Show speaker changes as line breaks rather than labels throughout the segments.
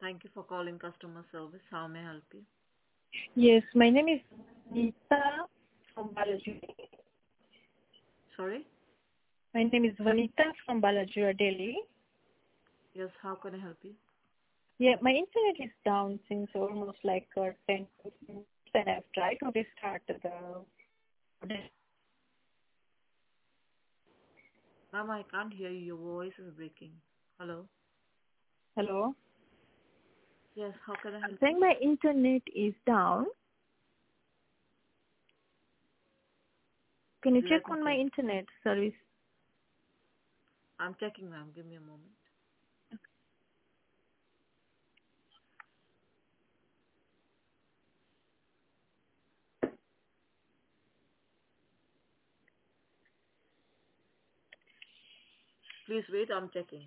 Thank you for calling customer service. How may I help you?
Yes, my name is Vanita from Balajura.
Sorry?
My name is Vanita from Balajura, Delhi.
Yes, how can I help you?
Yeah, my internet is down since almost like 10 minutes, and I've tried to restart the.
Ma'am, I can't hear you. Your voice is breaking. Hello?
Hello?
Yes, how can I
I'm
help you?
saying my internet is down. Can you check
Let me
on my
check.
internet service?
I'm checking, ma'am. Give me a moment. Please wait. I'm checking.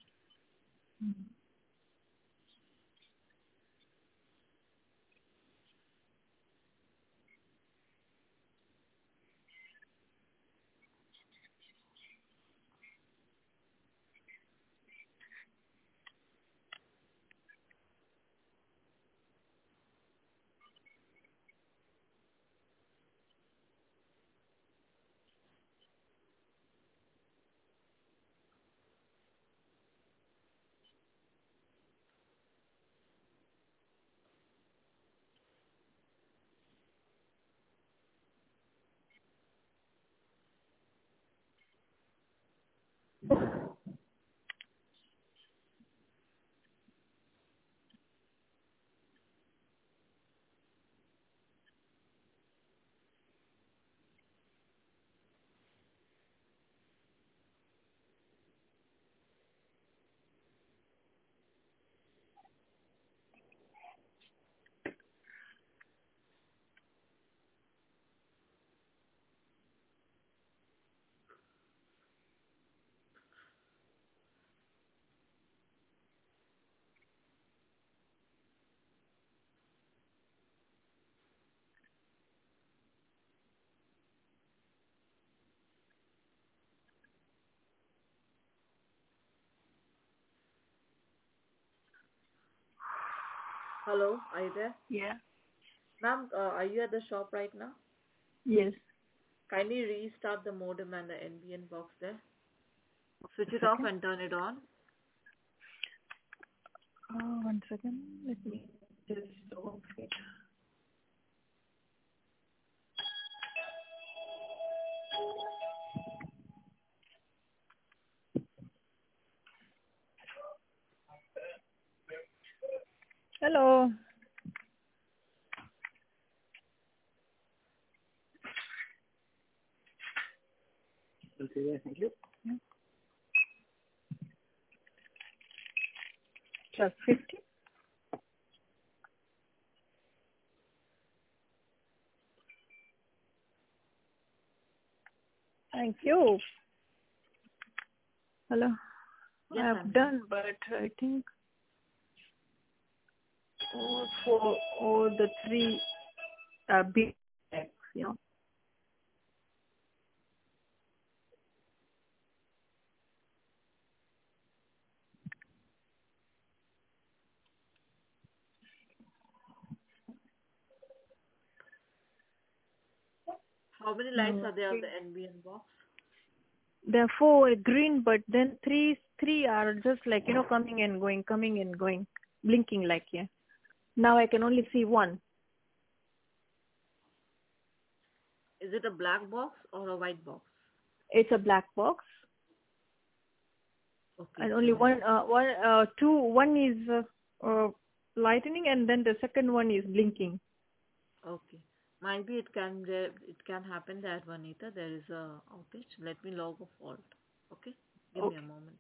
Hello? Are you there?
Yeah.
Ma'am, are you at the shop right now?
Yes.
Kindly restart the modem and the NBN box there. Switch
A
it off
second.
and turn it on.
One second. Let me just off it. Hello. Okay, thank you. Plus 50. Thank you. Hello.
Yes, I'm
I've
here.
done, but I think all the three are big X, you know.
How many lights
No,
are there on
okay.
the NBN box?
There are four green, but then three are just like, coming and going, blinking like, yeah. Now I can only see one.
Is it a black box or a white box?
It's a black box,
Okay,
and only
give me a
one,
moment.
one is lightning, and then the second one is blinking.
Okay. Might be it can happen that Vanita there is a outage. Let me log a fault. Okay? Give me a
Okay.
moment.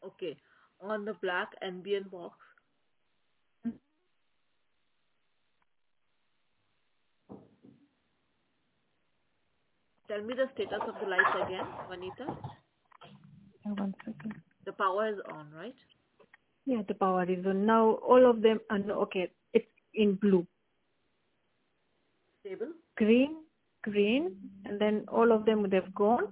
Okay. On the black NBN box, tell me the status of the lights again, Vanita.
Yeah, 1 second.
The power is on, right?
Yeah, the power is on. Now all of them are okay. It's in blue.
Stable?
Green, and then all of them they've gone.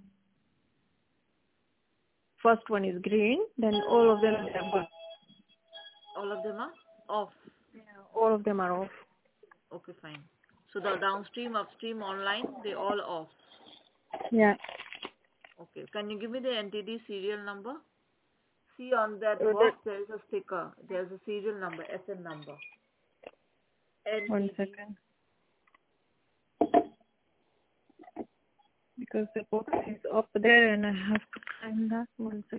First one is green, then all of them have gone.
All of them are off.
Yeah, all of them are off.
Okay, fine. So the downstream, upstream, online, they all off.
Yeah.
Okay. Can you give me the NTD serial number? See on that
So
box there is a sticker. There's a serial number, SN number.
1
NTD.
second. Because the box is up there and I have to find that. 1 second.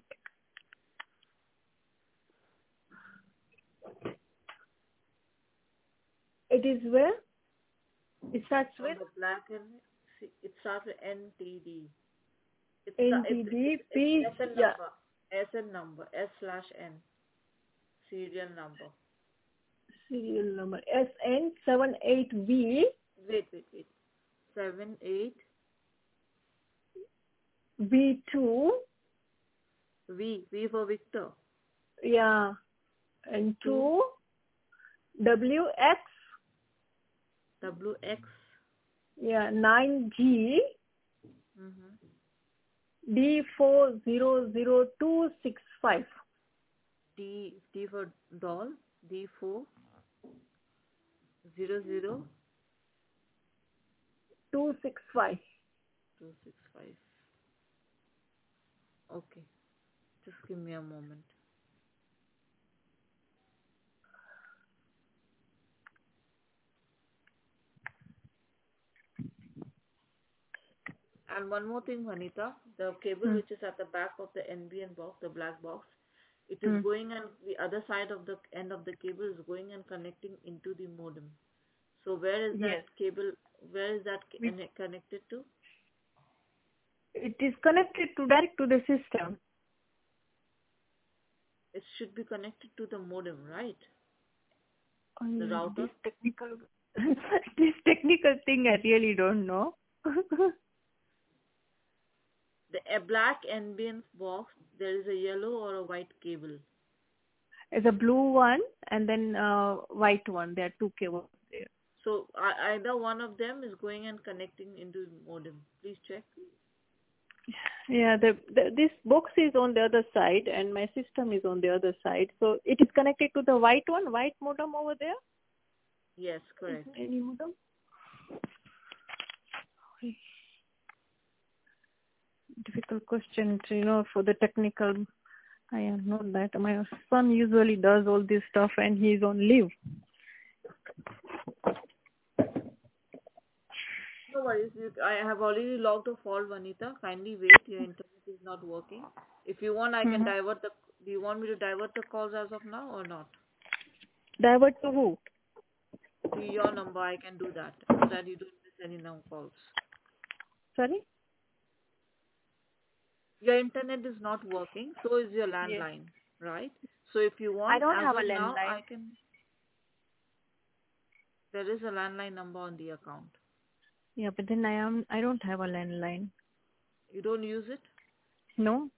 It is where? It starts
On
with
the black and see, it starts with NTD.
NTD
It's SN
yeah.
number. SN number. S/N. Serial number.
Serial number SN78V
Wait. 78
V2.
V for Victor.
Yeah. And
2
2 WX.
WX.
Yeah. 9G
Mm-hmm.
D400265.
D for doll. D4 00
265.
265. Okay. Just give me a moment. And one more thing, Vanita, the cable which is at the back of the NBN box, the black box, it is going, and the other side of the end of the cable is going and connecting into the modem. So where is
Yes.
that cable? Where is that
Which-
connected to?
It is connected to direct to the system.
It should be connected to the modem, right? The router.
This technical, this technical thing I really don't know.
The a black NBN box, there is a yellow or a white cable.
There's a blue one and then white one. There are two cables there.
So either one of them is going and connecting into the modem. Please check.
Yeah, this box is on the other side and my system is on the other side. So it is connected to the white one, white modem over there.
Yes, correct.
Any modem? Difficult question, for the technical. I am not that. My son usually does all this stuff and he's on leave.
No worries. I have already logged a fault, Vanita. Kindly wait. Your internet is not working. If you want, I can divert the. Do you want me to divert the calls as of now or not?
Divert to who?
To your number, I can do that so that you don't miss any now calls.
Sorry?
Your internet is not working, so is your
Yes.
landline, right? So if you
I
want,
don't
as
have a
of now,
landline.
I can. There is a landline number on the account.
Yeah, but then I don't have a landline.
You don't use it?
No?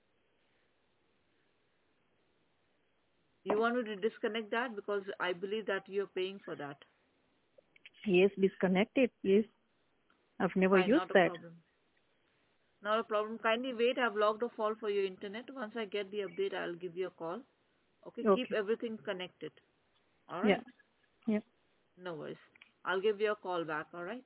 You want me to disconnect that because I believe that you're paying for that.
Yes, disconnect it, please. I've never
Fine,
used
not a
that.
problem. Not a problem. Kindly wait. I've logged a fault for your internet. Once I get the update, I'll give you a call. Okay?
Okay.
Keep everything connected. All
Yeah.
right?
Yeah.
No worries. I'll give you a call back. All right?